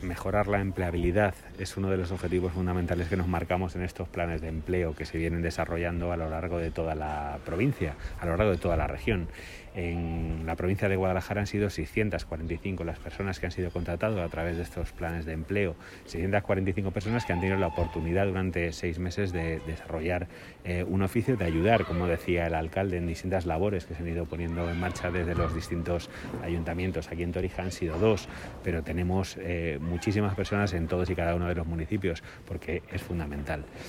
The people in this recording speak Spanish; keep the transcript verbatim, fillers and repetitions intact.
Mejorar la empleabilidad es uno de los objetivos fundamentales que nos marcamos en estos planes de empleo que se vienen desarrollando a lo largo de toda la provincia, a lo largo de toda la región. En la provincia de Guadalajara han sido seiscientas cuarenta y cinco las personas que han sido contratadas a través de estos planes de empleo, seiscientas cuarenta y cinco personas que han tenido la oportunidad durante seis meses de desarrollar eh, un oficio, de ayudar, como decía el alcalde, en distintas labores que se han ido poniendo en marcha desde los distintos ayuntamientos. Aquí en Torija han sido dos, pero tenemos eh, muchísimas personas en todos y cada uno de los municipios, porque es fundamental.